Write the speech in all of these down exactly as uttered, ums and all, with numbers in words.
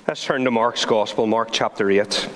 Let's turn to Mark's Gospel, Mark chapter eight.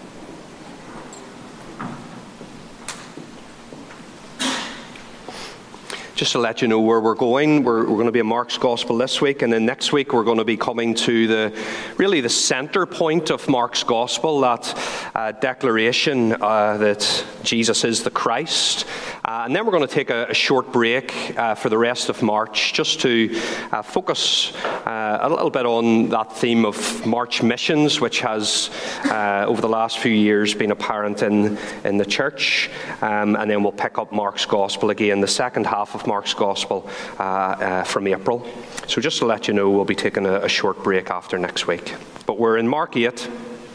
Just to let you know where we're going, we're, we're going to be in Mark's Gospel this week, and then next week we're going to be coming to the really the centre point of Mark's Gospel, that uh, declaration uh, that Jesus is the Christ. Uh, and then we're going to take a, a short break uh, for the rest of March, just to uh, focus uh, a little bit on that theme of March missions, which has uh, over the last few years been apparent in, in the church. Um, and then we'll pick up Mark's Gospel again, the second half of Mark's Gospel uh, uh, from April. So just to let you know, we'll be taking a, a short break after next week. But we're in Mark eight,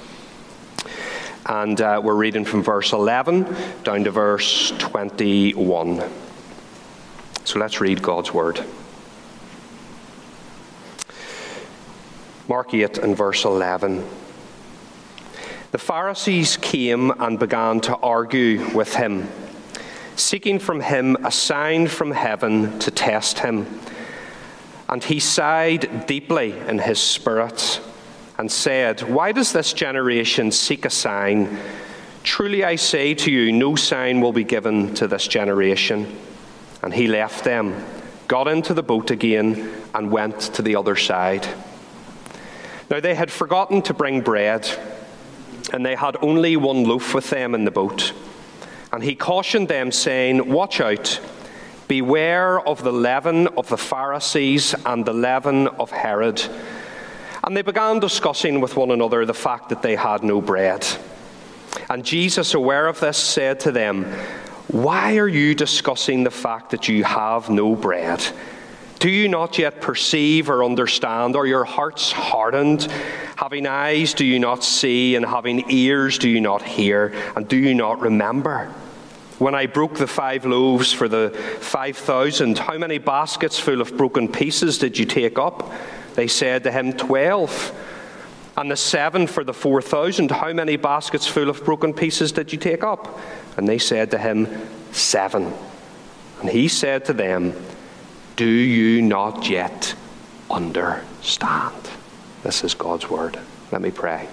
and uh, we're reading from verse eleven down to verse twenty-one. So let's read God's Word. Mark eight and verse eleven. The Pharisees came and began to argue with him, seeking from him a sign from heaven to test him. And he sighed deeply in his spirit and said, "Why does this generation seek a sign? Truly I say to you, no sign will be given to this generation." And he left them, got into the boat again, and went to the other side. Now they had forgotten to bring bread, and they had only one loaf with them in the boat. And he cautioned them, saying, "Watch out, beware of the leaven of the Pharisees and the leaven of Herod." And they began discussing with one another the fact that they had no bread. And Jesus, aware of this, said to them, "Why are you discussing the fact that you have no bread? Do you not yet perceive or understand? Are your hearts hardened? Having eyes, do you not see? And having ears, do you not hear? And do you not remember? When I broke the five loaves for the five thousand, how many baskets full of broken pieces did you take up?" They said to him, twelve. "And the seven for the four thousand, how many baskets full of broken pieces did you take up?" And they said to him, seven. And he said to them, "Do you not yet understand?" This is God's Word. Let me pray.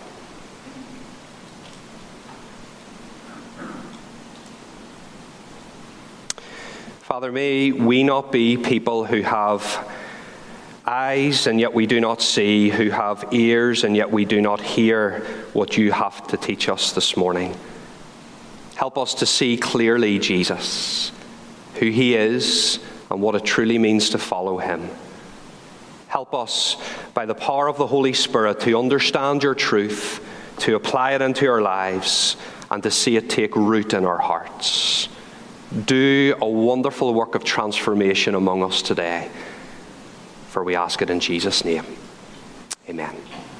Father, may we not be people who have eyes and yet we do not see, who have ears and yet we do not hear what you have to teach us this morning. Help us to see clearly, Jesus, who he is and what it truly means to follow him. Help us, by the power of the Holy Spirit, to understand your truth, to apply it into our lives, and to see it take root in our hearts. Do a wonderful work of transformation among us today, for we ask it in Jesus' name. Amen.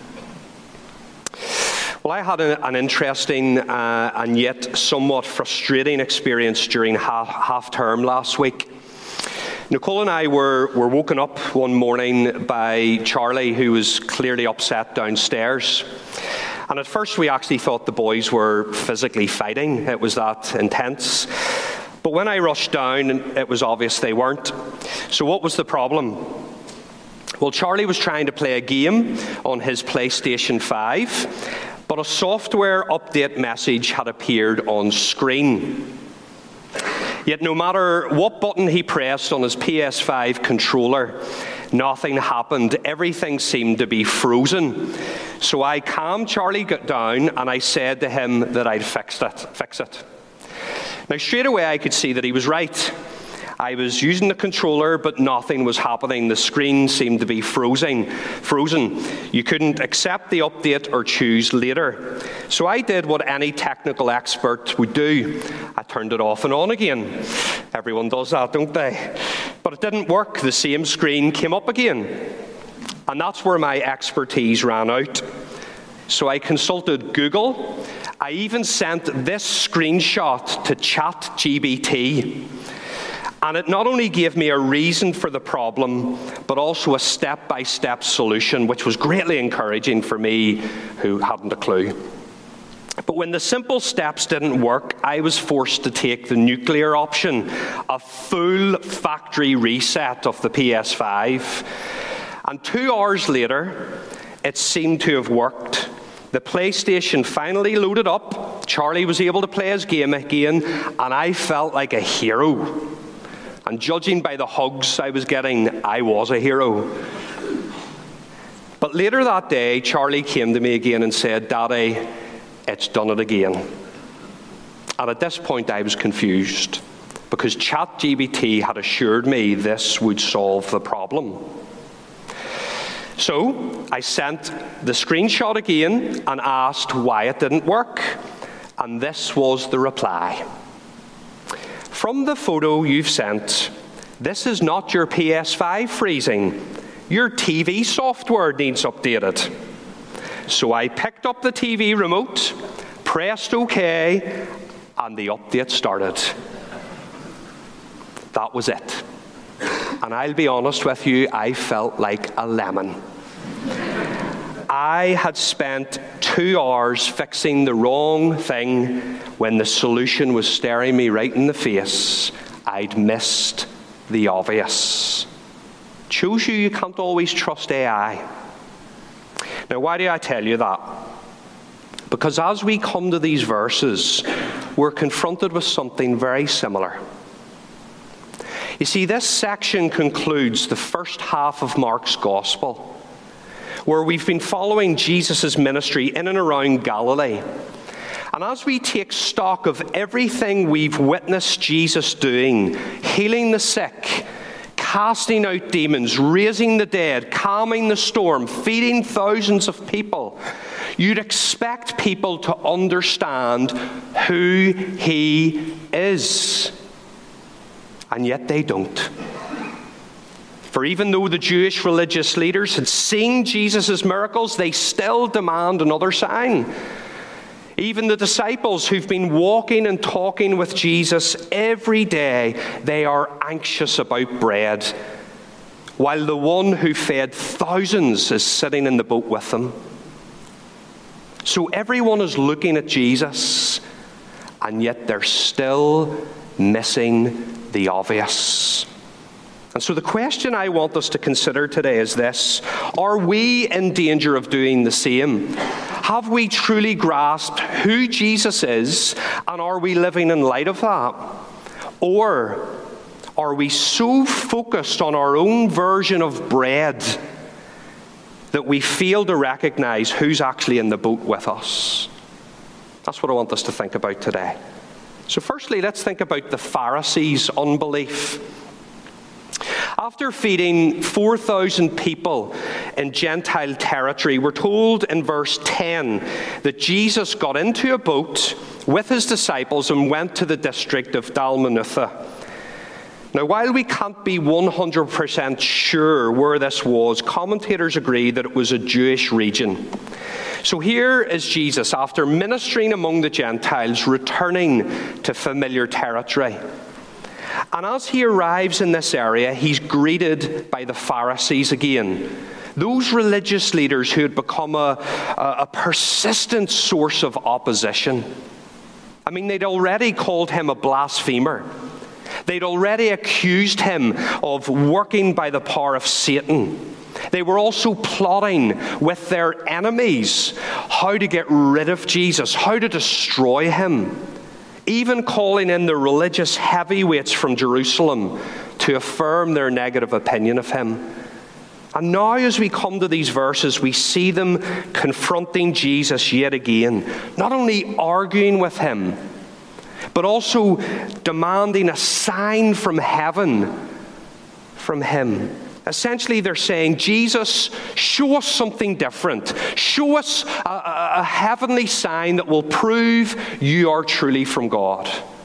Well, I had a, an interesting uh, and yet somewhat frustrating experience during half, half term last week. Nicole and I were, were woken up one morning by Charlie, who was clearly upset downstairs. And at first we actually thought the boys were physically fighting. It was that intense. But when I rushed down, it was obvious they weren't. So what was the problem? Well, Charlie was trying to play a game on his PlayStation five, but a software update message had appeared on screen. Yet no matter what button he pressed on his P S five controller, nothing happened. Everything seemed to be frozen. So I calmed Charlie down and I said to him that I'd fixed it, fix it. Now straight away I could see that he was right. I was using the controller, but nothing was happening. The screen seemed to be frozen. Frozen. You couldn't accept the update or choose later. So I did what any technical expert would do. I turned it off and on again. Everyone does that, don't they? But it didn't work. The same screen came up again. And that's where my expertise ran out. So I consulted Google. I even sent this screenshot to ChatGPT. And it not only gave me a reason for the problem, but also a step-by-step solution, which was greatly encouraging for me, who hadn't a clue. But when the simple steps didn't work, I was forced to take the nuclear option, a full factory reset of the P S five. And two hours later, it seemed to have worked. The PlayStation finally loaded up. Charlie was able to play his game again, and I felt like a hero. And judging by the hugs I was getting, I was a hero. But later that day, Charlie came to me again and said, "Daddy, it's done it again." And at this point, I was confused, because ChatGPT had assured me this would solve the problem. So I sent the screenshot again and asked why it didn't work. And this was the reply. "From the photo you've sent, this is not your P S five freezing. Your T V software needs updated." So I picked up the T V remote, pressed OK, and the update started. That was it. And I'll be honest with you, I felt like a lemon. I had spent two hours fixing the wrong thing when the solution was staring me right in the face. I'd missed the obvious. Shows you you can't always trust A I. Now, why do I tell you that? Because as we come to these verses, we're confronted with something very similar. You see, this section concludes the first half of Mark's Gospel, where we've been following Jesus' ministry in and around Galilee. And as we take stock of everything we've witnessed Jesus doing, healing the sick, casting out demons, raising the dead, calming the storm, feeding thousands of people, you'd expect people to understand who he is. And yet they don't. For even though the Jewish religious leaders had seen Jesus' miracles, they still demand another sign. Even the disciples who've been walking and talking with Jesus every day, they are anxious about bread, while the one who fed thousands is sitting in the boat with them. So everyone is looking at Jesus, and yet they're still missing the obvious. And so the question I want us to consider today is this: are we in danger of doing the same? Have we truly grasped who Jesus is, and are we living in light of that? Or are we so focused on our own version of bread that we fail to recognize who's actually in the boat with us? That's what I want us to think about today. So firstly, let's think about the Pharisees' unbelief. After feeding four thousand people in Gentile territory, we're told in verse ten that Jesus got into a boat with his disciples and went to the district of Dalmanutha. Now, while we can't be one hundred percent sure where this was, commentators agree that it was a Jewish region. So here is Jesus, after ministering among the Gentiles, returning to familiar territory. And as he arrives in this area, he's greeted by the Pharisees again. Those religious leaders who had become a, a, a persistent source of opposition. I mean, they'd already called him a blasphemer. They'd already accused him of working by the power of Satan. They were also plotting with their enemies how to get rid of Jesus, how to destroy him, even calling in the religious heavyweights from Jerusalem to affirm their negative opinion of him. And now as we come to these verses, we see them confronting Jesus yet again, not only arguing with him, but also demanding a sign from heaven from him. Essentially, they're saying, Jesus, show us something different. Show us a, a, a heavenly sign that will prove you are truly from God.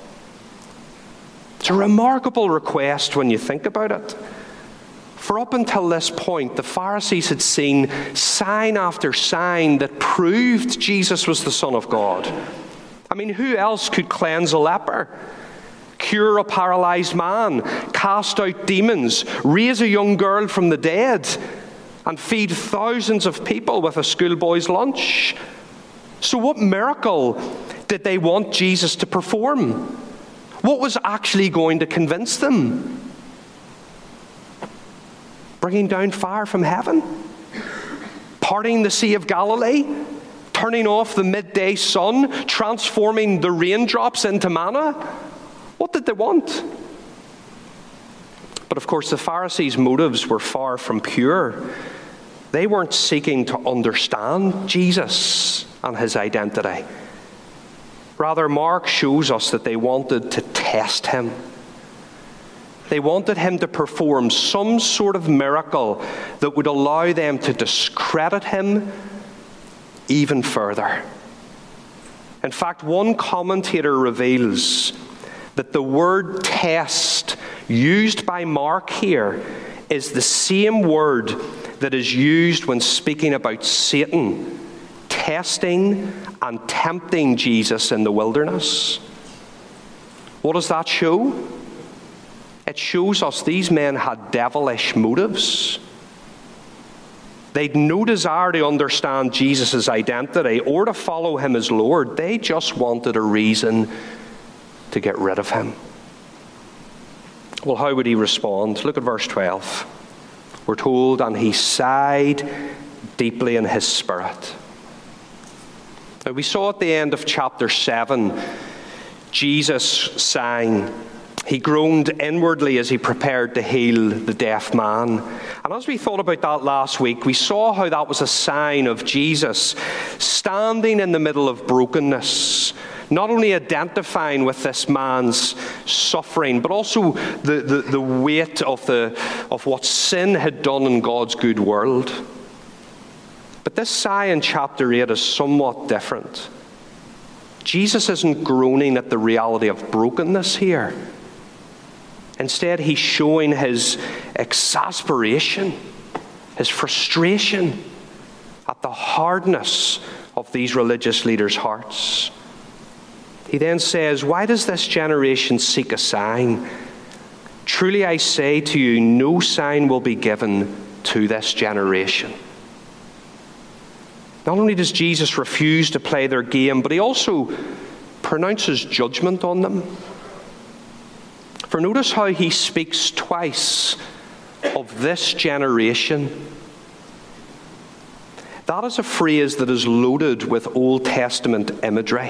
It's a remarkable request when you think about it. For up until this point, the Pharisees had seen sign after sign that proved Jesus was the Son of God. I mean, who else could cleanse a leper, cure a paralyzed man, cast out demons, raise a young girl from the dead, and feed thousands of people with a schoolboy's lunch? So what miracle did they want Jesus to perform? What was actually going to convince them? Bringing down fire from heaven? Parting the Sea of Galilee? Turning off the midday sun? Transforming the raindrops into manna? What did they want? But of course, the Pharisees' motives were far from pure. They weren't seeking to understand Jesus and his identity. Rather, Mark shows us that they wanted to test him. They wanted him to perform some sort of miracle that would allow them to discredit him even further. In fact, one commentator reveals that the word test used by Mark here is the same word that is used when speaking about Satan testing and tempting Jesus in the wilderness. What does that show? It shows us these men had devilish motives. They'd no desire to understand Jesus' identity or to follow him as Lord. They just wanted a reason to get rid of him. Well, how would he respond? Look at verse twelve. We're told, and he sighed deeply in his spirit. Now, we saw at the end of chapter seven, Jesus sighing. He groaned inwardly as he prepared to heal the deaf man. And as we thought about that last week, we saw how that was a sign of Jesus standing in the middle of brokenness, not only identifying with this man's suffering, but also the, the, the weight of, the, of what sin had done in God's good world. But this sigh in chapter eight is somewhat different. Jesus isn't groaning at the reality of brokenness here. Instead, he's showing his exasperation, his frustration at the hardness of these religious leaders' hearts. He then says, "Why does this generation seek a sign? Truly I say to you, no sign will be given to this generation." Not only does Jesus refuse to play their game, but he also pronounces judgment on them. For notice how he speaks twice of this generation. That is a phrase that is loaded with Old Testament imagery.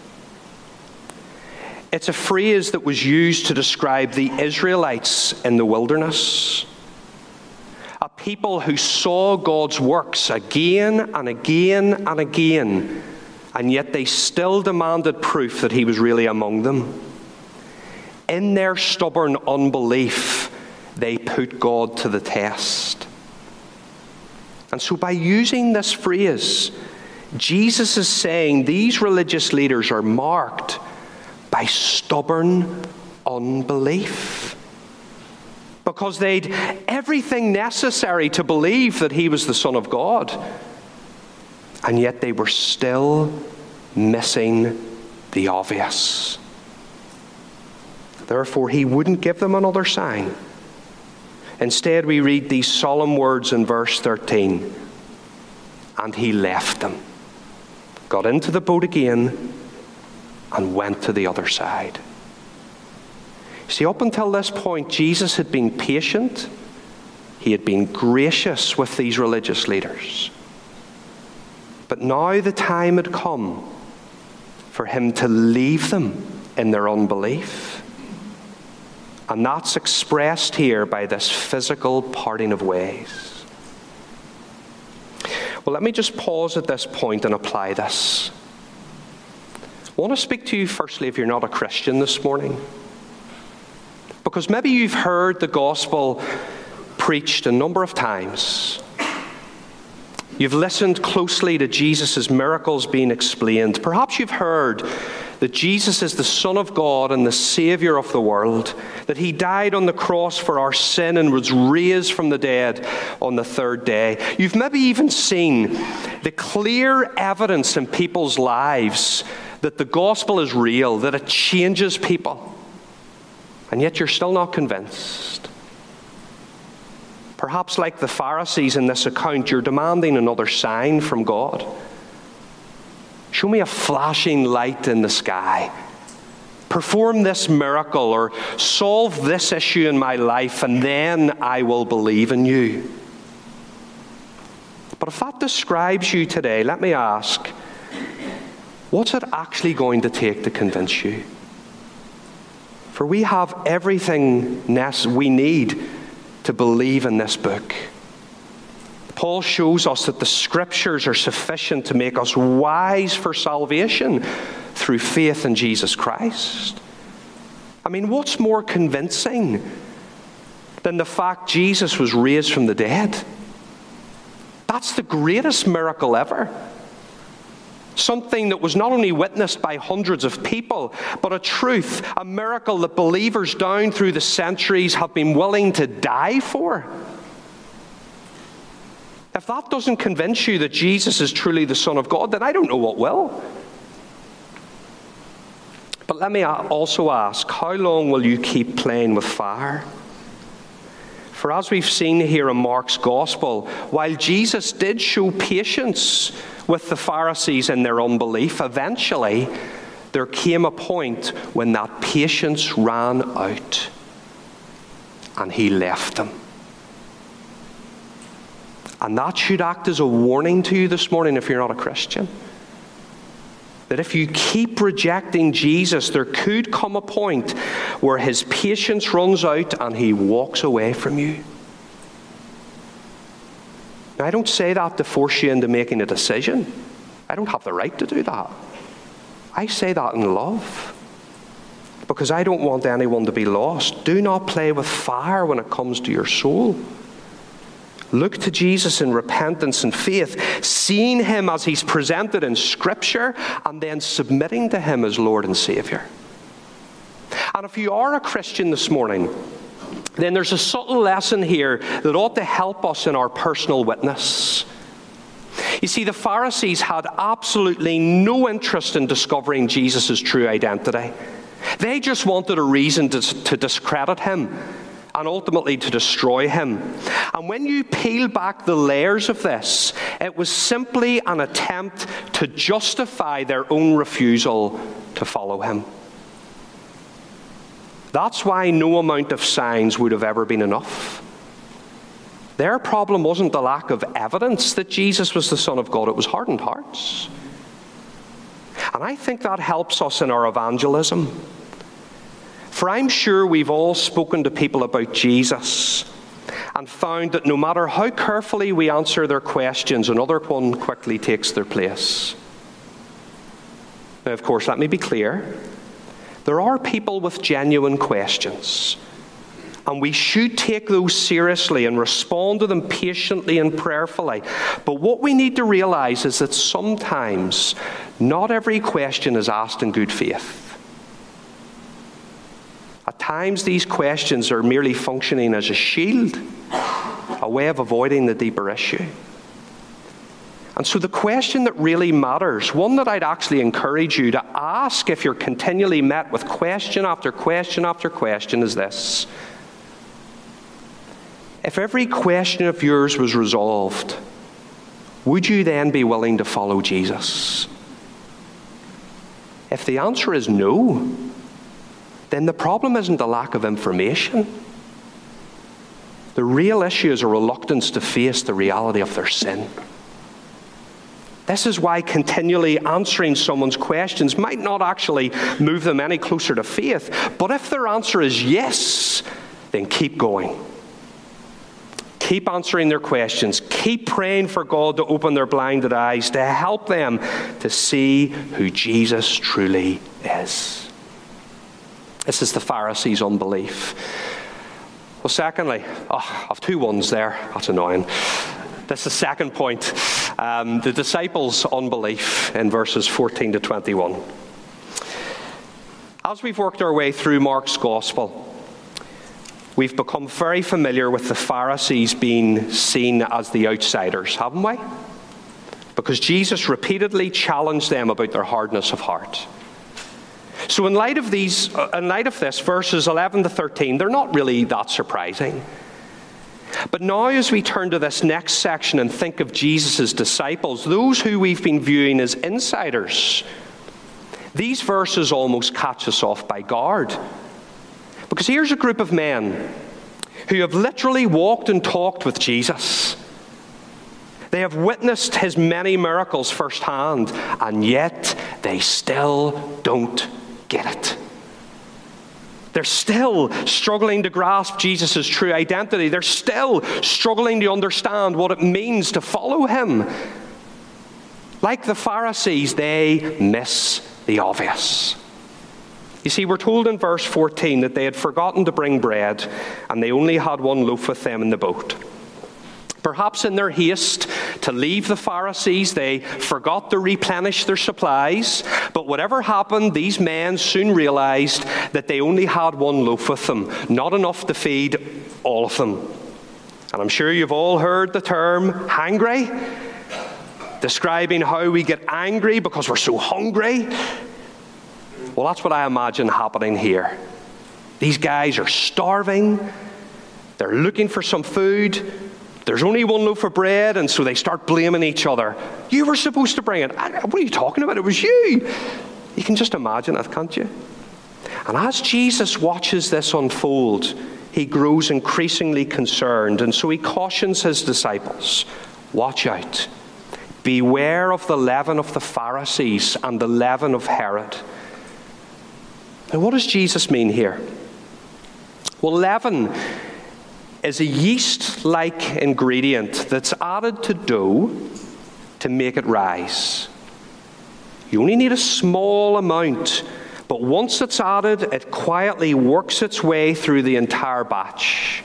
It's a phrase that was used to describe the Israelites in the wilderness. A people who saw God's works again and again and again, and yet they still demanded proof that he was really among them. In their stubborn unbelief, they put God to the test. And so by using this phrase, Jesus is saying these religious leaders are marked by stubborn unbelief. Because they'd everything necessary to believe that he was the Son of God. And yet they were still missing the obvious. Therefore, he wouldn't give them another sign. Instead, we read these solemn words in verse thirteen. And he left them, got into the boat again, and went to the other side. See, up until this point, Jesus had been patient. He had been gracious with these religious leaders. But now the time had come for him to leave them in their unbelief. And that's expressed here by this physical parting of ways. Well, let me just pause at this point and apply this. I want to speak to you firstly if you're not a Christian this morning. Because maybe you've heard the gospel preached a number of times. You've listened closely to Jesus' miracles being explained. Perhaps you've heard that Jesus is the Son of God and the Savior of the world, that he died on the cross for our sin and was raised from the dead on the third day. You've maybe even seen the clear evidence in people's lives that the gospel is real, that it changes people. And yet you're still not convinced. Perhaps like the Pharisees in this account, you're demanding another sign from God. Show me a flashing light in the sky. Perform this miracle or solve this issue in my life, and then I will believe in you. But if that describes you today, let me ask, what's it actually going to take to convince you? For we have everything we need to believe in this book. Paul shows us that the Scriptures are sufficient to make us wise for salvation through faith in Jesus Christ. I mean, what's more convincing than the fact Jesus was raised from the dead? That's the greatest miracle ever. Something that was not only witnessed by hundreds of people, but a truth, a miracle that believers down through the centuries have been willing to die for. If that doesn't convince you that Jesus is truly the Son of God, then I don't know what will. But let me also ask, how long will you keep playing with fire? For as we've seen here in Mark's Gospel, while Jesus did show patience with the Pharisees in their unbelief, eventually there came a point when that patience ran out and he left them. And that should act as a warning to you this morning if you're not a Christian. That if you keep rejecting Jesus, there could come a point where his patience runs out and he walks away from you. Now, I don't say that to force you into making a decision. I don't have the right to do that. I say that in love, because I don't want anyone to be lost. Do not play with fire when it comes to your soul. Look to Jesus in repentance and faith, seeing him as he's presented in Scripture, and then submitting to him as Lord and Savior. And if you are a Christian this morning, then there's a subtle lesson here that ought to help us in our personal witness. You see, the Pharisees had absolutely no interest in discovering Jesus' true identity. They just wanted a reason to, to discredit him and ultimately to destroy him. And when you peel back the layers of this, it was simply an attempt to justify their own refusal to follow him. That's why no amount of signs would have ever been enough. Their problem wasn't the lack of evidence that Jesus was the Son of God, it was hardened hearts. And I think that helps us in our evangelism. For I'm sure we've all spoken to people about Jesus and found that no matter how carefully we answer their questions, another one quickly takes their place. Now, of course, let me be clear. There are people with genuine questions, and we should take those seriously and respond to them patiently and prayerfully. But what we need to realize is that sometimes not every question is asked in good faith. At times, these questions are merely functioning as a shield, a way of avoiding the deeper issue. And so the question that really matters, one that I'd actually encourage you to ask if you're continually met with question after question after question, is this. If every question of yours was resolved, would you then be willing to follow Jesus? If the answer is no, then the problem isn't a lack of information. The real issue is a reluctance to face the reality of their sin. This is why continually answering someone's questions might not actually move them any closer to faith. But if their answer is yes, then keep going. Keep answering their questions. Keep praying for God to open their blinded eyes, to help them to see who Jesus truly is. This is the Pharisees' unbelief. Well, secondly, oh, I've two ones there. That's annoying. This is the second point. Um, the disciples' unbelief in verses fourteen to twenty-one. As we've worked our way through Mark's Gospel, we've become very familiar with the Pharisees being seen as the outsiders, haven't we? Because Jesus repeatedly challenged them about their hardness of heart. So in light of these, in light of this, verses eleven to thirteen, they're not really that surprising. But now as we turn to this next section and think of Jesus' disciples, those who we've been viewing as insiders, these verses almost catch us off by guard. Because here's a group of men who have literally walked and talked with Jesus. They have witnessed his many miracles firsthand, and yet they still don't get it. They're still struggling to grasp Jesus' true identity. They're still struggling to understand what it means to follow him. Like the Pharisees, they miss the obvious. You see, we're told in verse fourteen that they had forgotten to bring bread, and they only had one loaf with them in the boat. Perhaps in their haste to leave the Pharisees, they forgot to replenish their supplies. But whatever happened, these men soon realized that they only had one loaf with them, not enough to feed all of them. And I'm sure you've all heard the term hangry, describing how we get angry because we're so hungry. Well, that's what I imagine happening here. These guys are starving. They're looking for some food. There's only one loaf of bread, and so they start blaming each other. You were supposed to bring it. What are you talking about? It was you. You can just imagine it, can't you? And as Jesus watches this unfold, he grows increasingly concerned, and so he cautions his disciples, watch out. Beware of the leaven of the Pharisees and the leaven of Herod. Now, what does Jesus mean here? Well, leaven is a yeast-like ingredient that's added to dough to make it rise. You only need a small amount, but once it's added, it quietly works its way through the entire batch.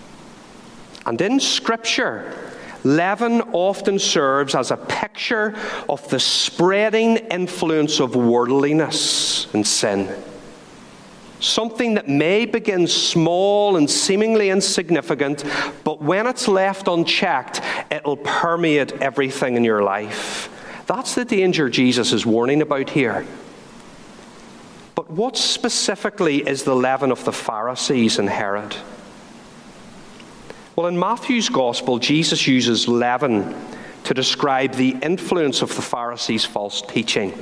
And in Scripture, leaven often serves as a picture of the spreading influence of worldliness and sin. Something that may begin small and seemingly insignificant, but when it's left unchecked, it'll permeate everything in your life. That's the danger Jesus is warning about here. But what specifically is the leaven of the Pharisees and Herod? Well, in Matthew's Gospel, Jesus uses leaven to describe the influence of the Pharisees' false teaching.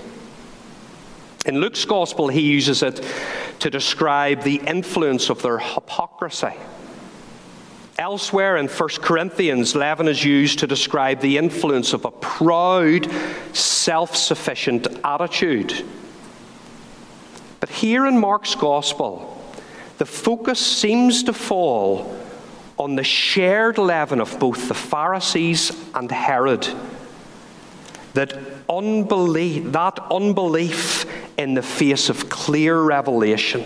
In Luke's Gospel, he uses it to describe the influence of their hypocrisy. Elsewhere in First Corinthians, leaven is used to describe the influence of a proud, self-sufficient attitude. But here in Mark's Gospel, the focus seems to fall on the shared leaven of both the Pharisees and Herod. That unbelief, that unbelief in the face of clear revelation.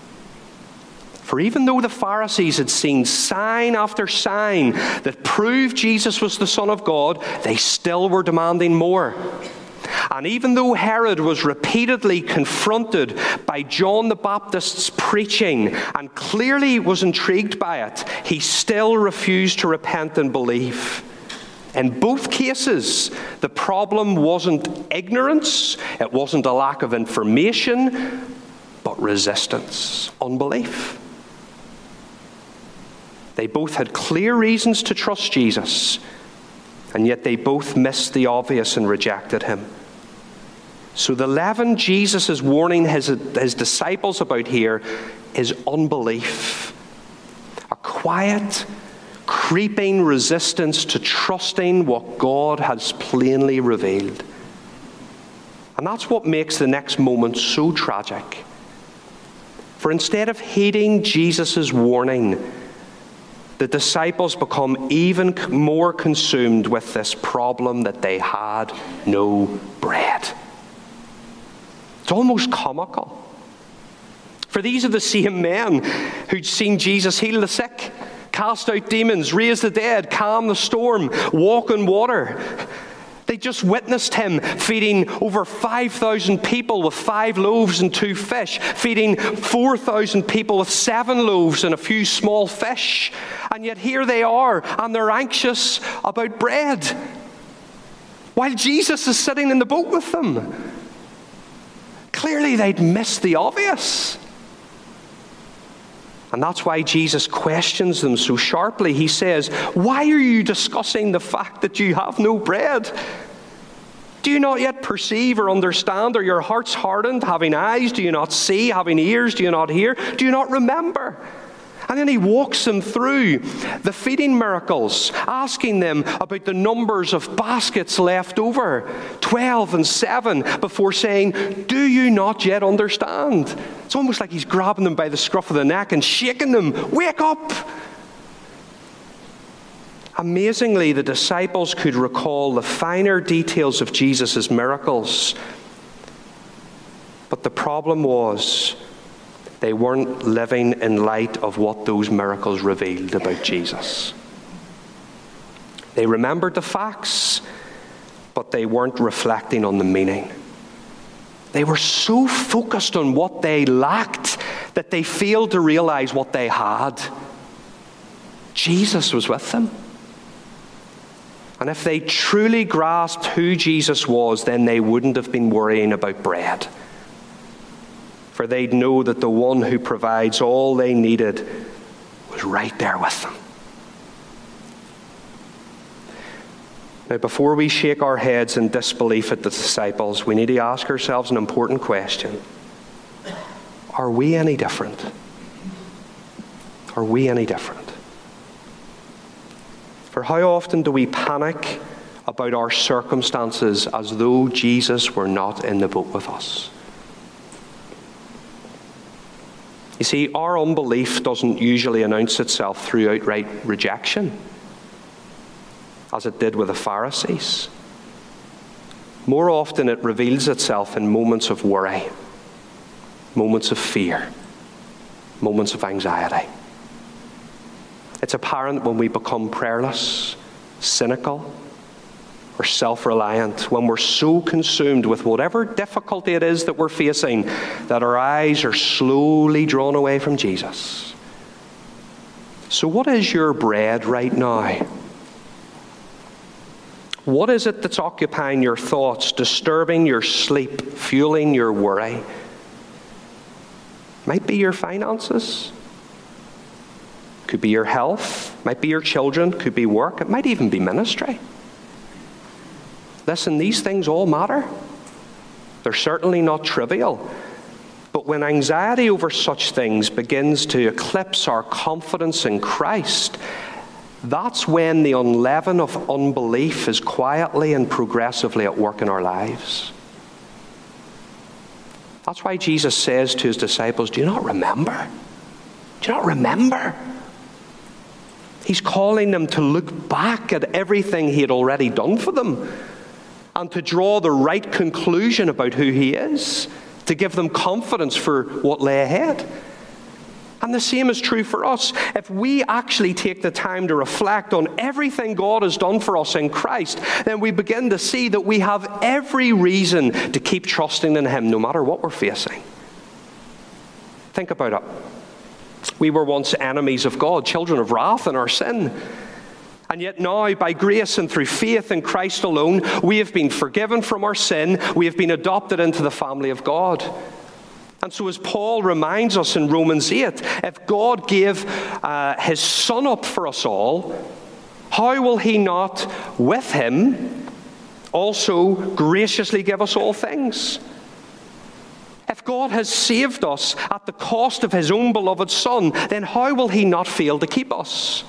For even though the Pharisees had seen sign after sign that proved Jesus was the Son of God, they still were demanding more. And even though Herod was repeatedly confronted by John the Baptist's preaching and clearly was intrigued by it, he still refused to repent and believe. In both cases, the problem wasn't ignorance, it wasn't a lack of information, but resistance, unbelief. They both had clear reasons to trust Jesus, and yet they both missed the obvious and rejected him. So the leaven Jesus is warning his, his disciples about here is unbelief. A quiet, creeping resistance to trusting what God has plainly revealed. And that's what makes the next moment so tragic. For instead of heeding Jesus' warning, the disciples become even more consumed with this problem that they had no bread. It's almost comical. For these are the same men who'd seen Jesus heal the sick, cast out demons, raise the dead, calm the storm, walk on water. They just witnessed him feeding over five thousand people with five loaves and two fish, feeding four thousand people with seven loaves and a few small fish. And yet here they are, and they're anxious about bread, while Jesus is sitting in the boat with them. Clearly they'd missed the obvious. And that's why Jesus questions them so sharply. He says, "Why are you discussing the fact that you have no bread? Do you not yet perceive or understand? Are your hearts hardened? Having eyes, do you not see? Having ears, do you not hear? Do you not remember? And then he walks them through the feeding miracles, asking them about the numbers of baskets left over, twelve and seven, before saying, do you not yet understand? It's almost like he's grabbing them by the scruff of the neck and shaking them. Wake up! Amazingly, the disciples could recall the finer details of Jesus' miracles. But the problem was, they weren't living in light of what those miracles revealed about Jesus. They remembered the facts, but they weren't reflecting on the meaning. They were so focused on what they lacked that they failed to realize what they had. Jesus was with them. And if they truly grasped who Jesus was, then they wouldn't have been worrying about bread. For they'd know that the one who provides all they needed was right there with them. Now, before we shake our heads in disbelief at the disciples, we need to ask ourselves an important question. Are we any different? Are we any different? For how often do we panic about our circumstances as though Jesus were not in the boat with us? You see, our unbelief doesn't usually announce itself through outright rejection, as it did with the Pharisees. More often it reveals itself in moments of worry, moments of fear, moments of anxiety. It's apparent when we become prayerless, cynical, or self-reliant, when we're so consumed with whatever difficulty it is that we're facing that our eyes are slowly drawn away from Jesus. So what is your bread right now? What is it that's occupying your thoughts, disturbing your sleep, fueling your worry? Might be your finances. Could be your health. Might be your children. Could be work. It might even be ministry. Listen, these things all matter. They're certainly not trivial. But when anxiety over such things begins to eclipse our confidence in Christ, that's when the unleaven of unbelief is quietly and progressively at work in our lives. That's why Jesus says to his disciples, do you not remember? Do you not remember? He's calling them to look back at everything he had already done for them and to draw the right conclusion about who he is, to give them confidence for what lay ahead. And the same is true for us. If we actually take the time to reflect on everything God has done for us in Christ, then we begin to see that we have every reason to keep trusting in him no matter what we're facing. Think about it. We were once enemies of God, children of wrath in our sin. And yet now, by grace and through faith in Christ alone, we have been forgiven from our sin. We have been adopted into the family of God. And so as Paul reminds us in Romans eight, if God gave uh, his Son up for us all, how will he not with him also graciously give us all things? If God has saved us at the cost of his own beloved Son, then how will he not fail to keep us?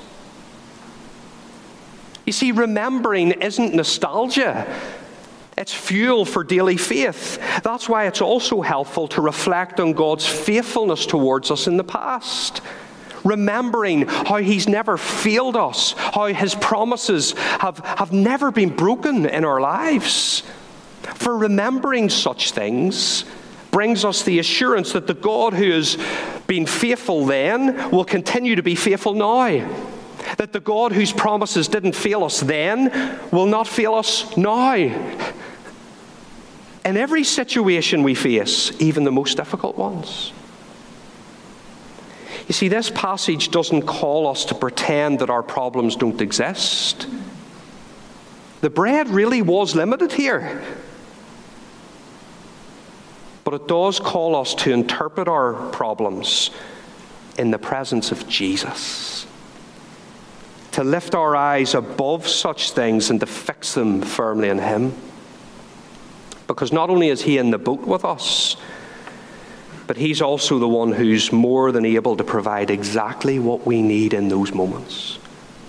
You see, remembering isn't nostalgia. It's fuel for daily faith. That's why it's also helpful to reflect on God's faithfulness towards us in the past. Remembering how he's never failed us, how his promises have, have never been broken in our lives. For remembering such things brings us the assurance that the God who has been faithful then will continue to be faithful now. That the God whose promises didn't fail us then will not fail us now. In every situation we face, even the most difficult ones. You see, this passage doesn't call us to pretend that our problems don't exist. The bread really was limited here. But it does call us to interpret our problems in the presence of Jesus. To lift our eyes above such things and to fix them firmly in him. Because not only is he in the boat with us, But he's also the one who's more than able to provide exactly what we need in those moments.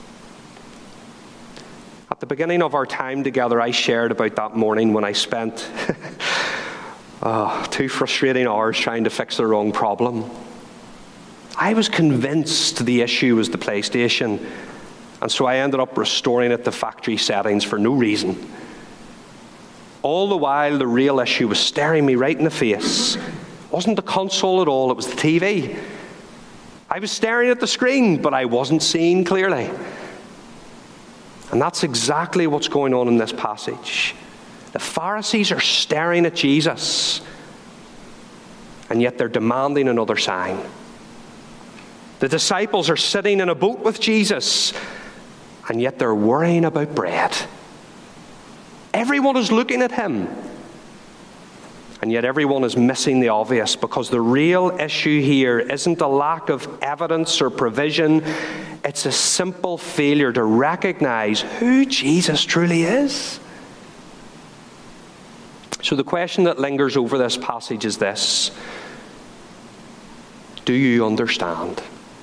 At the beginning of our time together, I shared about that morning when I spent oh, two frustrating hours trying to fix the wrong problem. I was convinced the issue was the PlayStation, and so I ended up restoring it to factory settings for no reason. All the while, the real issue was staring me right in the face. It wasn't the console at all, it was the T V. I was staring at the screen, but I wasn't seeing clearly. And that's exactly what's going on in this passage. The Pharisees are staring at Jesus, and yet they're demanding another sign. The disciples are sitting in a boat with Jesus, and yet they're worrying about bread. Everyone is looking at him, and yet everyone is missing the obvious, because the real issue here isn't a lack of evidence or provision. It's a simple failure to recognize who Jesus truly is. So the question that lingers over this passage is this: do you understand?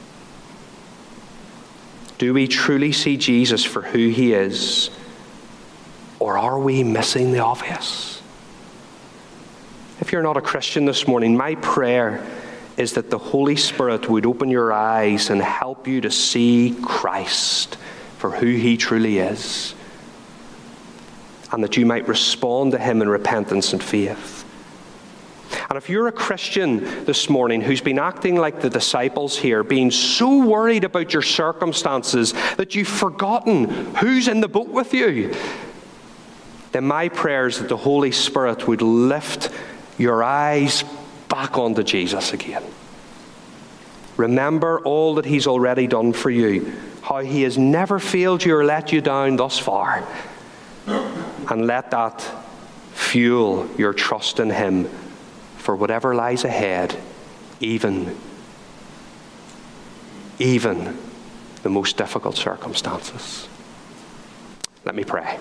Do we truly see Jesus for who he is? Or are we missing the obvious? If you're not a Christian this morning, my prayer is that the Holy Spirit would open your eyes and help you to see Christ for who he truly is, and that you might respond to him in repentance and faith. And if you're a Christian this morning who's been acting like the disciples here, being so worried about your circumstances that you've forgotten who's in the boat with you, then my prayer is that the Holy Spirit would lift your eyes back onto Jesus again. Remember all that he's already done for you, how he has never failed you or let you down thus far, and let that fuel your trust in him for whatever lies ahead, even, even the most difficult circumstances. Let me pray.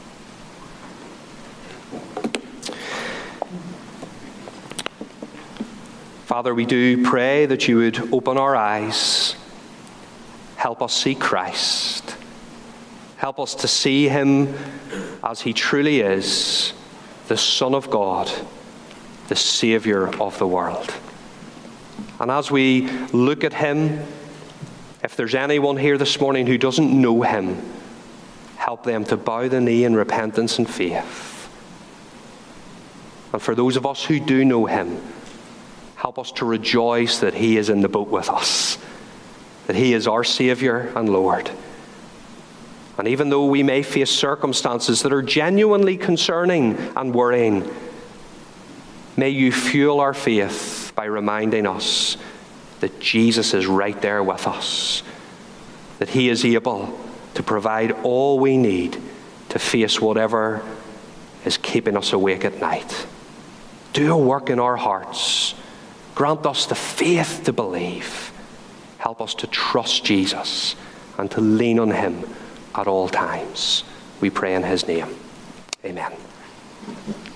Father, we do pray that you would open our eyes, help us see Christ, help us to see him as he truly is, the Son of God, the Savior of the world. And as we look at him, if there's anyone here this morning who doesn't know him, help them to bow the knee in repentance and faith. And for those of us who do know him, help us to rejoice that he is in the boat with us, that he is our Savior and Lord. And even though we may face circumstances that are genuinely concerning and worrying, may you fuel our faith by reminding us that Jesus is right there with us, that he is able to provide all we need to face whatever is keeping us awake at night. Do a work in our hearts. Grant us the faith to believe. Help us to trust Jesus and to lean on him at all times. We pray in his name. Amen.